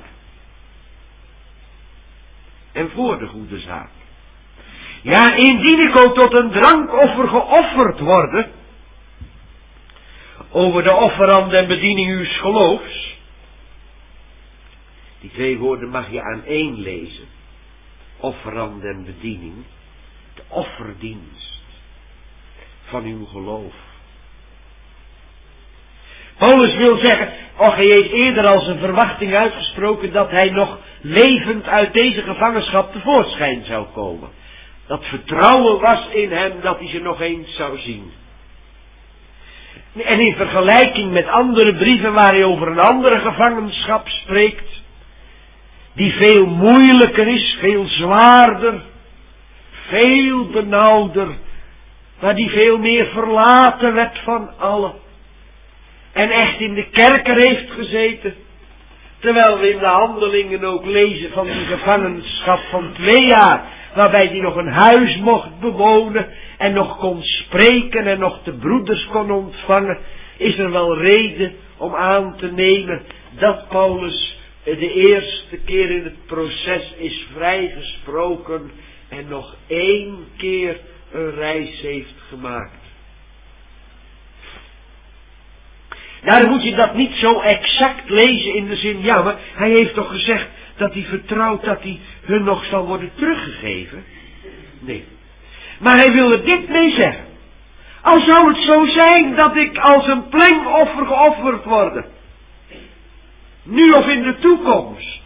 En voor de goede zaak. Ja, indien ik ook tot een drankoffer geofferd worden, over de offerande en bediening uws geloofs. Die twee woorden mag je aan één lezen. Offerande en bediening. De offerdienst van uw geloof. Paulus wil zeggen, hij heeft eerder als een verwachting uitgesproken dat hij nog levend uit deze gevangenschap tevoorschijn zou komen. Dat vertrouwen was in hem dat hij ze nog eens zou zien. En in vergelijking met andere brieven waar hij over een andere gevangenschap spreekt, die veel moeilijker is, veel zwaarder, veel benauwder, maar die veel meer verlaten werd van allen. En echt in de kerker heeft gezeten, terwijl we in de Handelingen ook lezen van die gevangenschap van 2 jaar, waarbij hij nog een huis mocht bewonen en nog kon spreken en nog de broeders kon ontvangen, is er wel reden om aan te nemen dat Paulus de eerste keer in het proces is vrijgesproken en nog 1 keer een reis heeft gemaakt. Daarom moet je dat niet zo exact lezen in de zin, ja, maar hij heeft toch gezegd dat hij vertrouwt dat hij hun nog zal worden teruggegeven? Nee. Maar hij wil er dit mee zeggen. Al zou het zo zijn dat ik als een plengoffer geofferd word, nu of in de toekomst,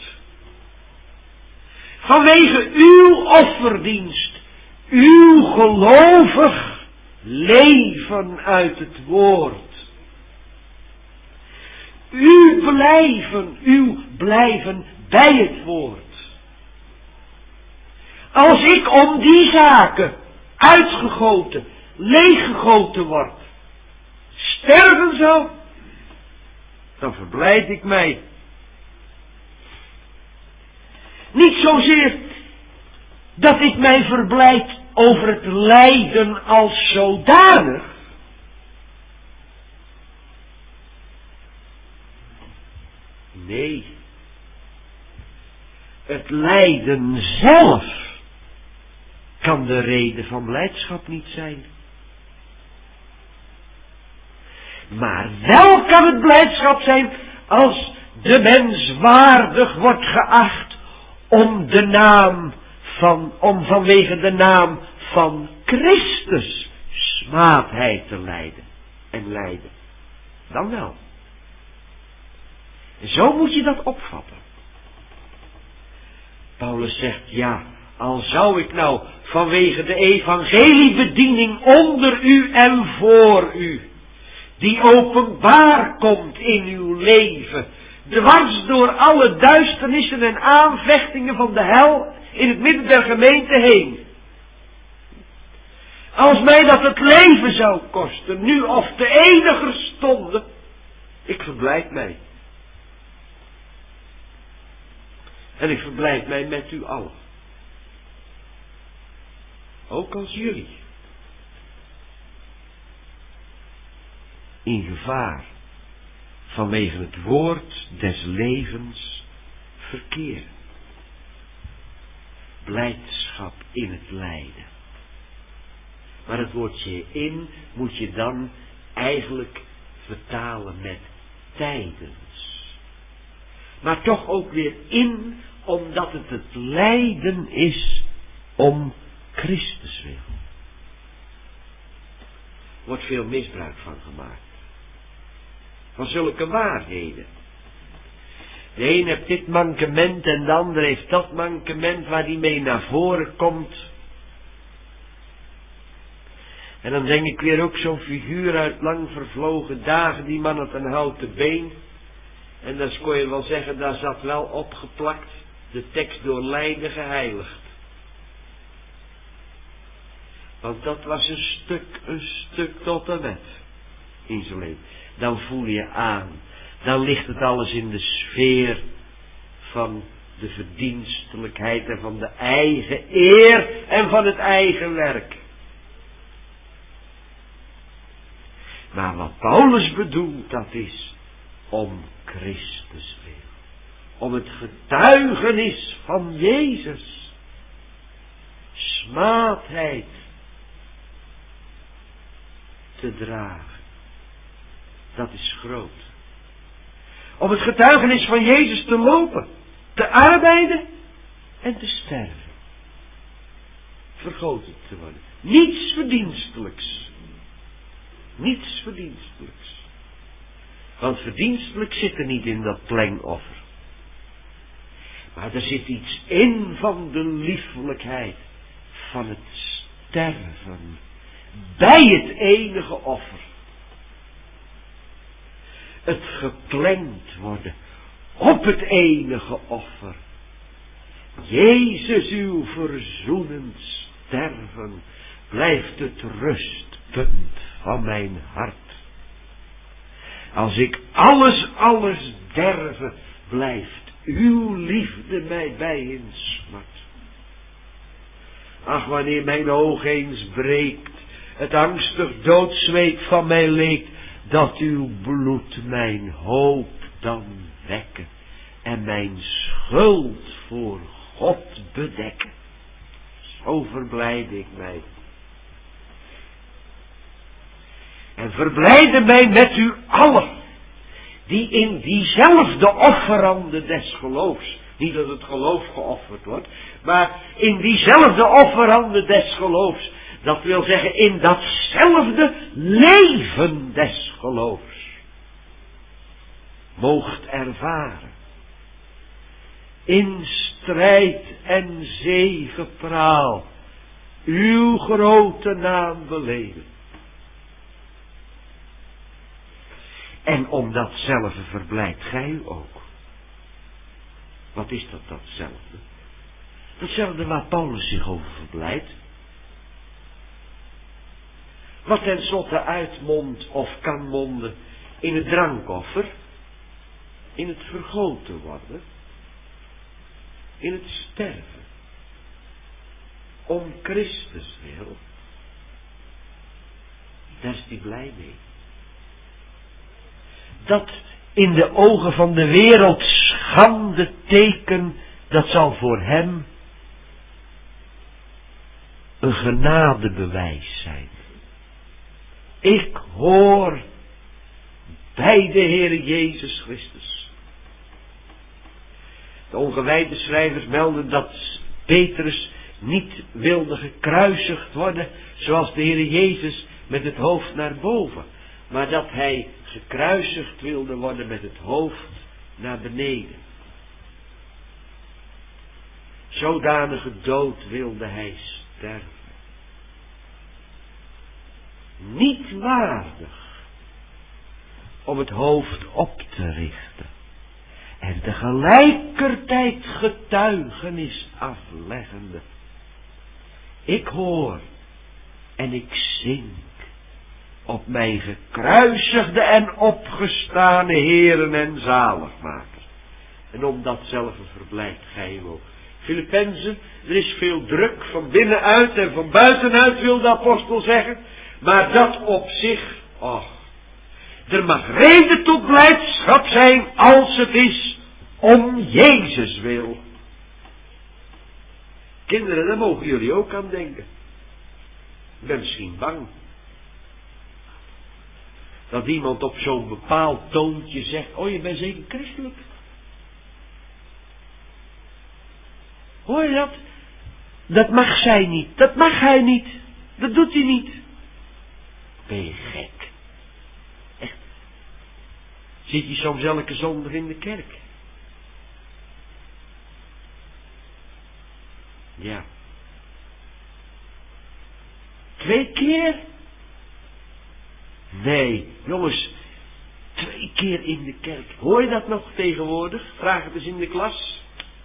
vanwege uw offerdienst, uw gelovig leven uit het woord, uw blijven bij het woord. Als ik om die zaken uitgegoten, leeggegoten word, sterven zou, dan verblijd ik mij. Niet zozeer dat ik mij verblijd over het lijden als zodanig. Nee, het lijden zelf kan de reden van blijdschap niet zijn. Maar wel kan het blijdschap zijn als de mens waardig wordt geacht om vanwege de naam van Christus smaadheid te lijden en lijden. Dan wel. Zo moet je dat opvatten. Paulus zegt, ja, al zou ik nou vanwege de evangeliebediening onder u en voor u, die openbaar komt in uw leven, dwars door alle duisternissen en aanvechtingen van de hel in het midden der gemeente heen. Als mij dat het leven zou kosten, nu of te eeniger stonde, ik verblijd mij. En ik verblijd mij met u allen. Ook als jullie in gevaar vanwege het woord des levens verkeren. Blijdschap in het lijden. Maar het woordje in moet je dan eigenlijk vertalen met tijdens. Maar toch ook weer in, omdat het lijden is om Christus wil. Wordt veel misbruik van gemaakt. Van zulke waarheden. De een heeft dit mankement en de ander heeft dat mankement waar die mee naar voren komt. En dan denk ik weer ook zo'n figuur uit lang vervlogen dagen, die man had een houten been. En dan kon je wel zeggen, daar zat wel opgeplakt de tekst door lijden geheiligd. Want dat was een stuk tot en met in zijn leven. Dan voel je aan, dan ligt het alles in de sfeer van de verdienstelijkheid en van de eigen eer en van het eigen werk. Paulus bedoelt, dat is om Christus wil. Om het getuigenis van Jezus. Smaadheid te dragen. Dat is groot. Om het getuigenis van Jezus te lopen. Te arbeiden en te sterven. Vergoten te worden. Niets verdienstelijks. Niets verdienstelijks. Want verdienstelijk zit er niet in dat plengoffer. Maar er zit iets in van de liefelijkheid. Van het sterven. Bij het enige offer. Het geplengd worden. Op het enige offer. Jezus, uw verzoenend sterven. Blijft het rustpunt van mijn hart. Als ik alles derve, blijft uw liefde mij bij in smart. Ach, wanneer mijn oog eens breekt, het angstig doodzweet van mij leekt, dat uw bloed mijn hoop dan wekken en mijn schuld voor God bedekken. Zo verblijde ik mij. En verblijde mij met u allen, die in diezelfde offerande des geloofs, niet dat het geloof geofferd wordt, maar in diezelfde offerande des geloofs, dat wil zeggen in datzelfde leven des geloofs, moogt ervaren, in strijd en zegepraal, uw grote naam beleden. En om datzelfde verblijdt gij u ook. Wat is datzelfde? Datzelfde waar Paulus zich over verblijdt. Wat tenslotte uitmondt of kan monden in het drankoffer. In het vergoten worden. In het sterven. Om Christus wil. Daar is hij blij mee. Dat in de ogen van de wereld schande teken, dat zal voor hem een genadebewijs zijn. Ik hoor bij de Heer Jezus Christus. De ongewijde schrijvers melden dat Petrus niet wilde gekruisigd worden zoals de Heer Jezus met het hoofd naar boven, maar dat hij gekruisigd wilde worden met het hoofd naar beneden. Zodanige dood wilde hij sterven. Niet waardig om het hoofd op te richten en tegelijkertijd getuigenis afleggende. Ik hoor en ik zing op mijn gekruisigde en opgestane Heeren en Zaligmaker. En om datzelfde verblijft gij ook. Filippenzen, er is veel druk van binnenuit en van buitenuit, wil de apostel zeggen. Maar dat op zich, er mag reden tot blijdschap zijn als het is om Jezus wil. Kinderen, daar mogen jullie ook aan denken. Ik ben misschien bang. Dat iemand op zo'n bepaald toontje zegt, je bent zeker christelijk. Hoor je dat? Dat mag zij niet. Dat mag hij niet. Dat doet hij niet. Ben je gek? Echt. Zit hij soms elke zondag in de kerk? Ja. 2 keer? Nee, jongens, 2 keer in de kerk. Hoor je dat nog tegenwoordig? Vraag het eens in de klas.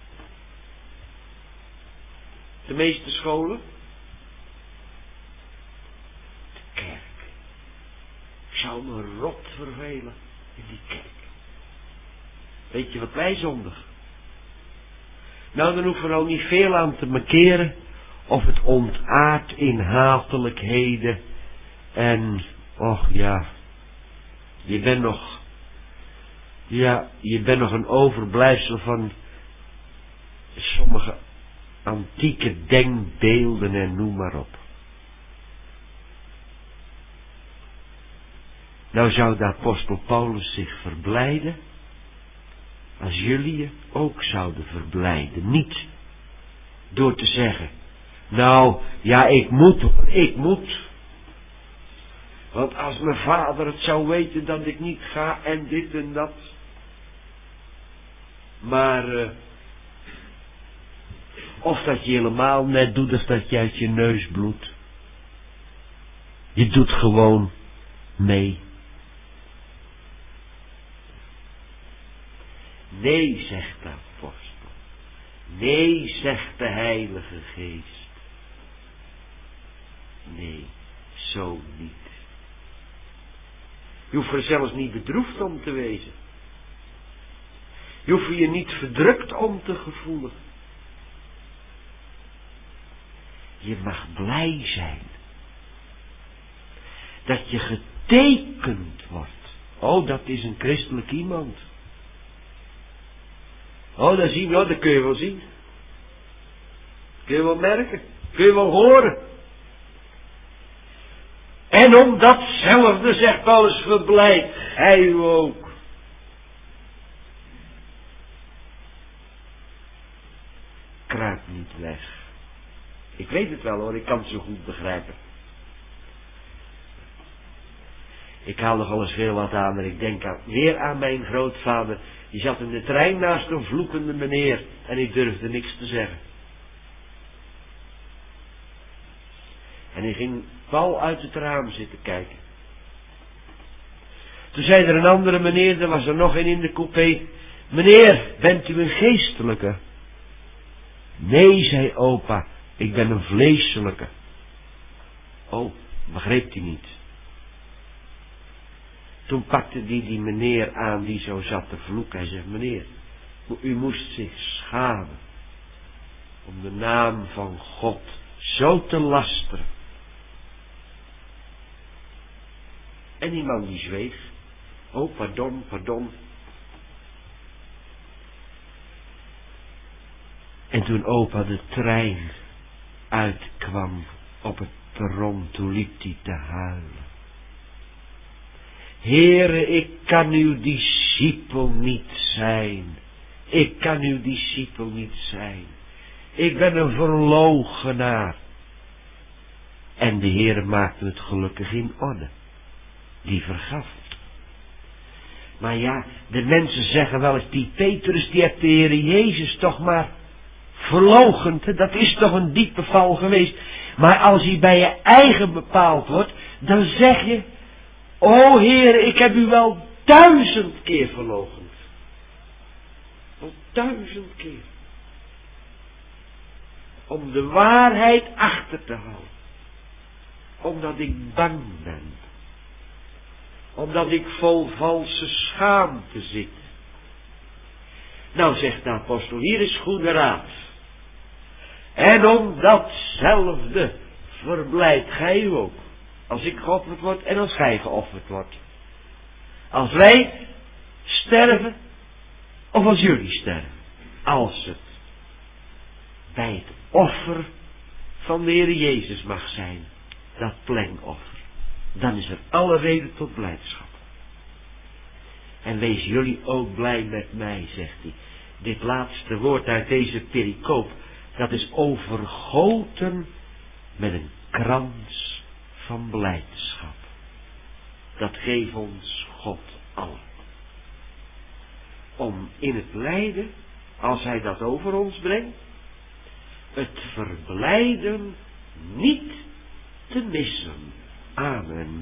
De meeste scholen. De kerk. Ik zou me rot vervelen in die kerk. Weet je wat wij zondig? Nou, dan hoeven we ook niet veel aan te markeren. Of het ontaart in hatelijkheden. En, Je bent nog een overblijfsel van sommige antieke denkbeelden en noem maar op. Nou zou de apostel Paulus zich verblijden als jullie je ook zouden verblijden. Niet door te zeggen, nou ja, ik moet. Want als mijn vader het zou weten dat ik niet ga en dit en dat. Maar of dat je helemaal net doet of dat je uit je neus bloedt. Je doet gewoon mee. Nee, zegt de apostel. Nee, zegt de Heilige Geest. Nee, zo niet. Je hoeft er zelfs niet bedroefd om te wezen. Je hoeft je niet verdrukt om te gevoelen. Je mag blij zijn. Dat je getekend wordt. Oh, dat is een christelijk iemand. Oh, dat zien we, dat kun je wel zien. Kun je wel merken. Kun je wel horen. En om datzelfde, zegt Paulus, verblijdt gij u ook. Kruip niet weg. Ik weet het wel hoor, ik kan het zo goed begrijpen. Ik haal nog alles veel wat aan en ik denk weer aan mijn grootvader. Die zat in de trein naast een vloekende meneer en ik durfde niks te zeggen. En hij ging pal uit het raam zitten kijken. Toen zei er een andere meneer, er was er nog een in de coupé. Meneer, bent u een geestelijke? Nee, zei opa, ik ben een vleeselijke. Oh, begreep hij niet. Toen pakte hij die meneer aan die zo zat te vloeken. Hij zegt, meneer, u moest zich schamen om de naam van God zo te lasteren. En die man die zweeg. Oh, pardon. En toen opa de trein uitkwam op het perron, toen liep hij te huilen. Heere, ik kan uw discipel niet zijn. Ik kan uw discipel niet zijn. Ik ben een verloochenaar. En de Heere maakte het gelukkig in orde. Die vergaf. Maar ja, de mensen zeggen wel eens, die Petrus, die heeft de Heere Jezus toch maar verloochend. Dat is toch een diepe val geweest. Maar als hij bij je eigen bepaald wordt, dan zeg je, o Heere, ik heb u wel 1000 keer verloochend. Wel 1000 keer. Om de waarheid achter te houden. Omdat ik bang ben. Omdat ik vol valse schaamte zit. Nou, zegt de apostel, hier is goede raad. En om datzelfde verblijdt gij u ook. Als ik geofferd word en als gij geofferd wordt. Als wij sterven of als jullie sterven. Als het bij het offer van de Heer Jezus mag zijn. Dat plengoffer. Dan is er alle reden tot blijdschap. En wees jullie ook blij met mij, zegt hij. Dit laatste woord uit deze pericoop, dat is overgoten met een krans van blijdschap. Dat geeft ons God al. Om in het lijden, als hij dat over ons brengt, het verblijden niet te missen. Amen.